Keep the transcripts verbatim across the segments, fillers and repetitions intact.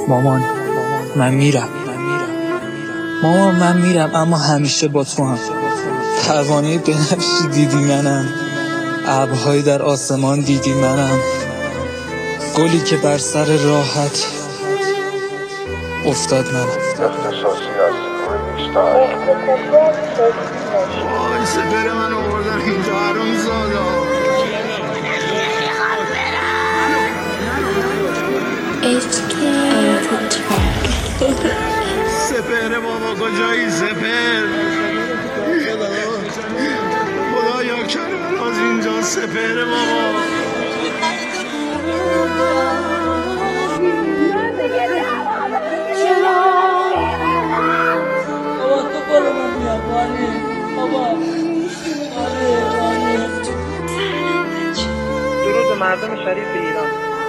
مامان من میرم مامان من میرم اما همیشه با تو هم. پروانه بنفشی دیدی منم، ابرهای در آسمان دیدی منم، گلی که بر سر راحت افتاد منم. اختصاصی از ریمیشتای وای سپر من آوردن اینجا حروم زادا. سپر بابا کجایی سپر؟ خدایا کنار از اینجا سپر بابا. بابا تو بالا من میام بانی بابا. درود به مردم شریف ایران.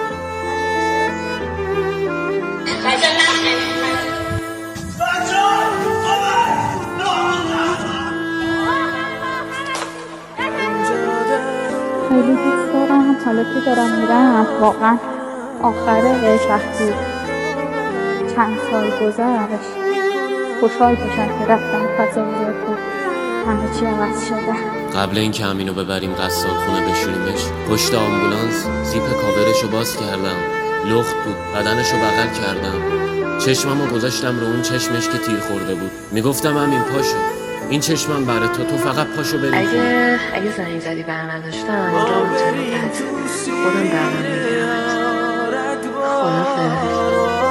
خیلی دوست دارم حالا که دارم میرم، واقعا آخرش وقتی چند سال گذشت خوشحال باشم که رفتم فضایی بود، همه چی عوض شده. قبل این که امینو ببریم قصال خونه بشونیمش، پشت آمبولانس زیپ کاورشو باز کردم، لخت بود، بدنشو بغل کردم، چشممو گذاشتم رو اون چشمش که تیر خورده بود، میگفتم امین پاشو، این چشمم برای تو، تو فقط پاشو بریم. اگه اگه زنگ زدی بر نداشتم اینجا میتونم بعد خودم برنامه میگیرمت. خدافظ.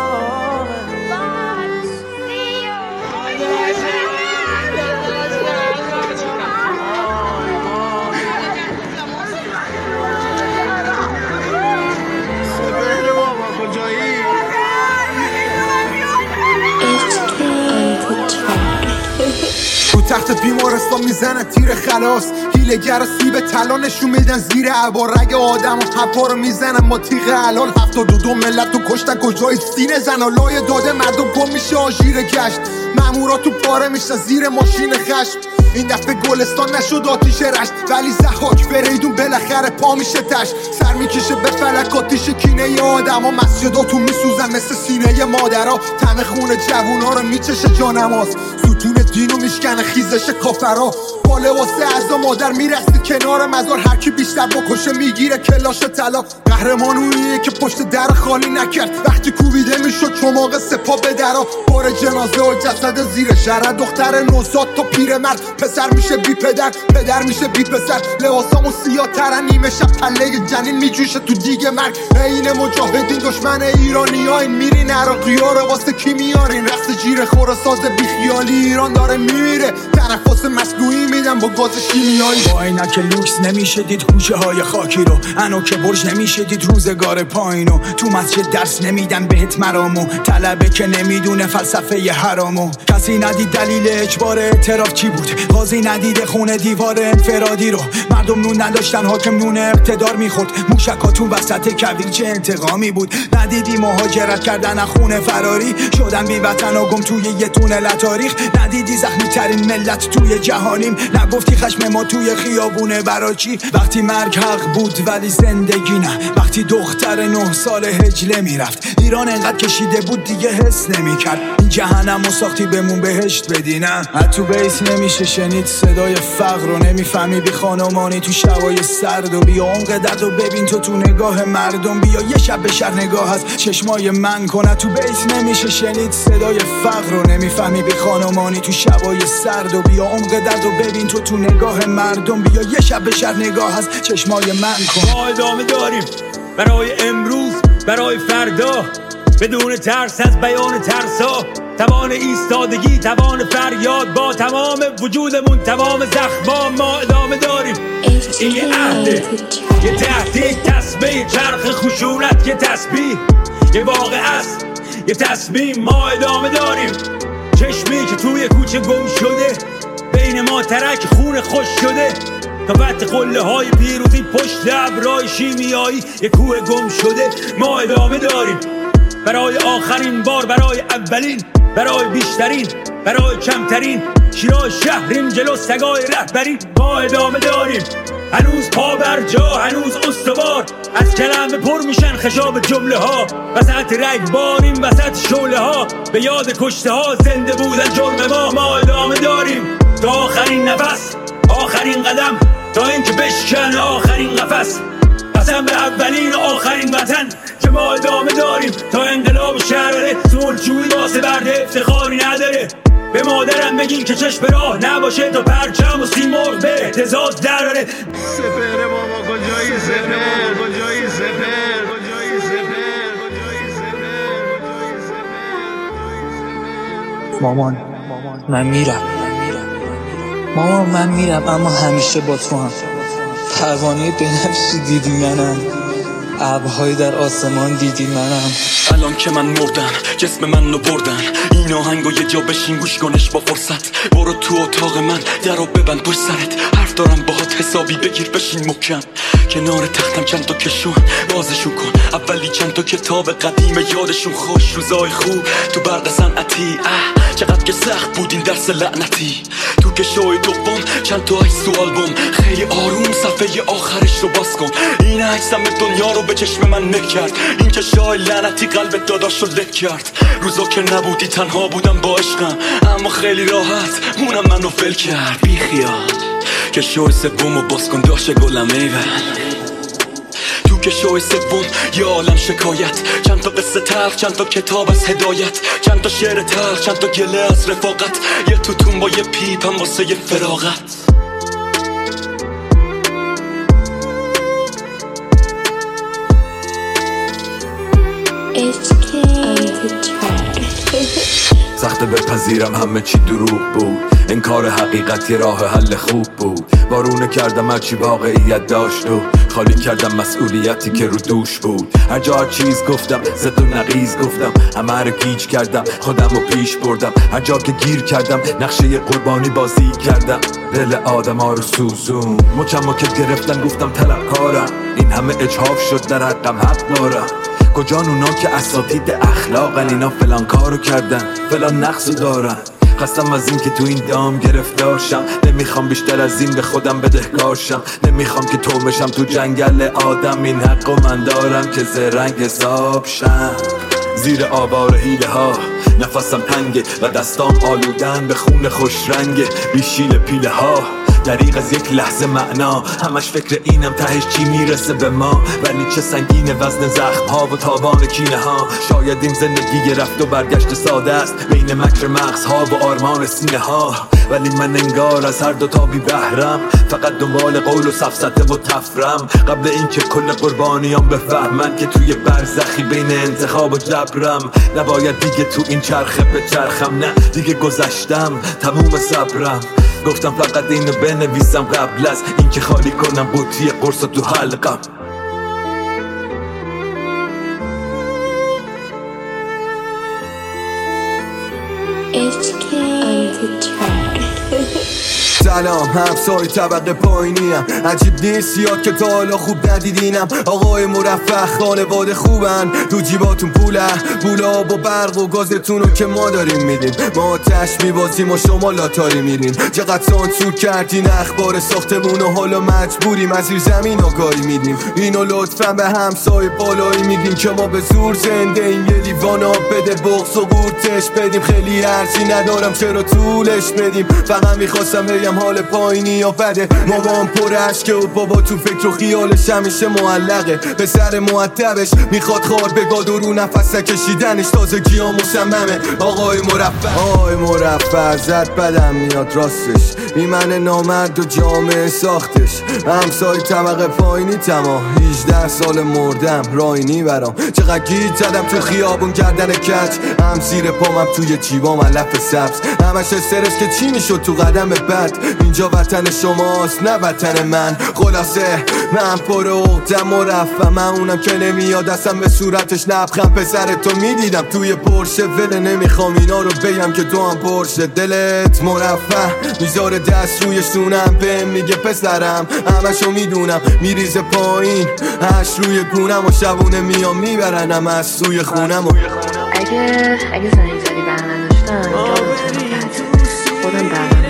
تخت بیمارستان میزنن تیر خلاص، هیلگر و سیب طلا نشون میدن زیر عبا، رگ آدم و حبا رو میزنن ما تیغ حلال. هفتاد و دو ملت تو کشتن کجای سینه زن، لای داده مردم گم میشه آژیر گشت، مامورا تو پاره میشن زیر ماشین خشم. این دفعه گلستان نشد آتیش رشت، ولی زحاک فریدون بالاخره پا میشه تش، سر میکشه به فلک آتیش کینه آدم ها، مسجدا تو میسوزن مثل سینه مادرها، تن خون جوونا رو میچشه جانماز، ستون دینو میشکنه خیزش کافرها، با لباس عزا مادر میرسه کنار مزار، هر کی بیشتر بکشه میگیره کلاش طلا. قهرمان اونیه که پشت در خالی نکرد، وقتی کوبیده میشد چماق سپاه به درا، بار جنازه و جسد زیر شهر، دختر نوزاد تا پیرمرد، پسر میشه بی پدر، پدر میشه بی پسر، لباسامو سیاه ترن، نیمه شب پله جنین میجوشه تو دیگه مرگ. این مجاهدین دشمن ایرانی ها، این میرین عراقی ها رو واسه کی میارین، رقص جیر خور ساز بیخیالی ایران داره میمیره، تنفس مصنوعی میدن با گاز شیمیایی. با عینک لوکس نمیشه دید کوچه های خاکی رو، انو که برج نمیشه دید روزگار پایینو، تو مسجد درس نمیدن بهت مرامو، طلبه که نمیدونه فلسفه حرامو، کسی ندید دلیل اجبار اعتراف چی بود، قاضی ندیده خونه دیوار انفرادی رو، مردم نون نداشتن حاکم نون اقتدار میخورد، موشکاتون وسط کویر چه انتقامی بود، ندیدی مهاجرت کردن از خونه فراری شدن بی وطن و گم توی یه تونل تاریخ، ندیدی زخمی ترین ملت توی جهانیم، نگفتی خشم ما توی خیابونه برا چی، وقتی مرگ حق بود ولی زندگی نه، وقتی دختر نه سال هجله میرفت، ایران انقدر کشیده بود دیگه حس نمیکرد، این جهنم و ساختی بمون بهشت بدی نه، تو بیس نمیشه شنید صدای فقر رو، نمیفهمی بی خانمانی تو شبای سرد، و بیا عمق درد و ببین تو تو نگاه مردم، بیا یه شب به شهر نگاه از چشمای من کنه، تو بیس نمیشه شنید صدای فقر رو، نمیفهمی بی خانمانی تو شبای سرد، و بیا عمق درد و ببین تو تو نگاه مردم، بیا یه شب به شهر نگاه از چشمای من کن. ما ادامه داریم برای امروز، برای فردا، بدون ترس از بیان ترسا، توان ایستادگی، توان فریاد، با تمام وجودمون، تمام زخما ما ادامه داریم. این یه عهده، یه تهدید، تسبیح، چرخ خشونت، یه تسبیح، یه واقع است، یه تصمیم، ما ادامه داریم. چشمی که توی کوچه گم شده، بین ما ترک خون خوش شده، قوت قله های پیروزی پشت ابرای شیمیایی، یه کوه گم شده، ما ادامه داریم. برای آخرین بار، برای اولین، برای بیشترین، برای کمترین، شیراز شهریم جلو سگای رهبری، ما ادامه داریم. هنوز پا بر جا، هنوز استوار، از کلمه پر میشن خشاب جمله ها، وسط رگ باریم وسط شعله ها، به یاد کشته ها زنده بودن جرم ما. ما ادامه داریم تا آخرین نفس، آخرین قدم تا اینکه بشکنه آخرین قفس. قسم به اولین و آخرین وطن که ما ادامه داریم تا انقلاب شهر بره. صلحجویی واسه برده افتخاری نداره. به مادرم بگین که چشم راه نباشه تا پرچم و سیمرغ به اهتزاز دراره. سپهر بابا کجایی سپهر، کجایی سپهر، کجایی سپهر، کجایی سپهر. مامان من میرم، مامان من میرم اما همیشه با تو هم. پروانه بنفشی دیدی منم، ابرهای در آسمان دیدی منم. الان که من مردم جسم من رو بردن، این آهنگو یه جا بشین گوش کنش با فرصت. برو تو اتاق من درو ببند پشت سرت، حرف دارم باهات حسابی بگیر بشین محکم. کنار تختم چند تا کشون بازشون کن، اولی چند تا کتاب قدیم یادشون خوش. روزای خوب تو برق صنعتی، اه چقدر که سخت بود این درس لعنتی. تو کشوی دوم چند تا عکس تو آلبوم، خیلی آروم صفحه آخرش رو باز کن. این عکسم دنیا رو به چشم من نک کرد، این کشای لعنتی قلب داداش رو لک کرد. روزا که نبودی تنها بودم با عشقم، اما خیلی راحت اونم منو فل کرد. بی خیال کشوی سوم رو باز کن داشه گلم ایول. تو کشوی سوم یه عالم شکایت، چند تا قصه تلخ، چند تا کتاب از هدایت، چند تا شعر تلخ، چند تا گله از رفاقت. یه توتون با یه پیپم واسه یه فراغت. سخته بپذیرم همه چی دروغ بود، انکار حقیقت یه راه حل خوب بود. بارونه کردم هرچی واقعیت داشت و خالی کردم مسئولیتی که رو دوش بود. هر جا هر چیز گفتم زد و نقیز گفتم، همه رو گیج کردم خودم رو پیش بردم. هر جا که گیر کردم نقشه یه قربانی بازی کردم، دل آدم ها رو سوزون. مچم که گرفتن گفتم طلبکارم، این همه اجحاف شد در حقم حق دارم. کجان اونا که اساتید اخلاقن، اینا فلان کارو کردن فلان نقصو دارن. خستم از این که تو این دام گرفتارشم، نمیخوام بیشتر از این به خودم بدهکارشم. نمیخوام که تو بشم تو جنگل آدم، این حقو من دارم که زرنگ حساب شم. زیر آوار حیله ها نفسم تنگه و دستام آلودن به خون خوش رنگه. بیشیل پیله ها دریغ از یک لحظه معنا، همش فکر اینم تهش چی میرسه به ما. ولی چه سنگین وزن زخم ها و تاوان کینه ها. شاید این زندگی رفت و برگشت ساده است بین مکر مغز ها و آرمان سینه ها. ولی من انگار از هر دو تا بی بهرم، فقط دنبال قول و سفسطه و تفرم. قبل این که کل قربانیام بفهمن که توی برزخی بین انتخاب و جبرم. نباید دیگه تو این چرخه به چرخم، نه دیگه گذشتم تموم صبرم. گفتم فقط اینو بنویسم قبل از اینکه خالی کنم قوطی قرص تو حلقم. سلام همسای طبقه پایینیم، عجیب نیست یاد که تا حالا خوب ندیدینم. آقای مرفه خانواده خوبن، تو جیباتون پوله پولا با برق و گازتونو که ما داریم میدیم. ما آتش میبازیم و شما لاتاری میرین. چقدر سانسور کردین اخبار ساختمون و حالا مجبوریم از زیر زمین آگاهی میدیم. اینو لطفا به همسای بالایی میگیم که ما به زور زنده این یه لیوان آب بده بغض و قورتش بدیم. خیلی ارزی ندارم چرا طولش بدیم، فقط میخواستم بگم حال پایینی یا بده. مامان پر عشقه و بابا تو فکر و خیالش همیشه معلقه به سر مؤدبش. میخواد خوار بگاد و رو نفس نکشیدنش تازگی ها مصممه. آقای مرفه آقای مرفه ازت بدم میاد راستش، این من نامرد و جامعه ساختش. همسای طبقه پایینی تما هجده سال مردم راینی برام. چقدر گیر زدم تو خیابون کردن کج، هم زیر پامم توی جیبام علف سبز. همش استرس که چی میشد تو قدم بعد. اینجا وطن شماست نه وطن من. خلاصه من پر عقدم و رفتم، من اونم که نمیاد اصلا به صورتش نبخم. پسر تو میدیدم توی پرشه وله، نمیخوام اینا رو بگم که تو هم پرشه. دلت مرفه میذاره دست روی شونم، بهم میگه پسرم همشو میدونم. میریزه پایین هش روی گونم و شبونه میام میبرنم از سوی خونم. و اگه اگه زنگ زدی برنداشتم اینجا خودم برم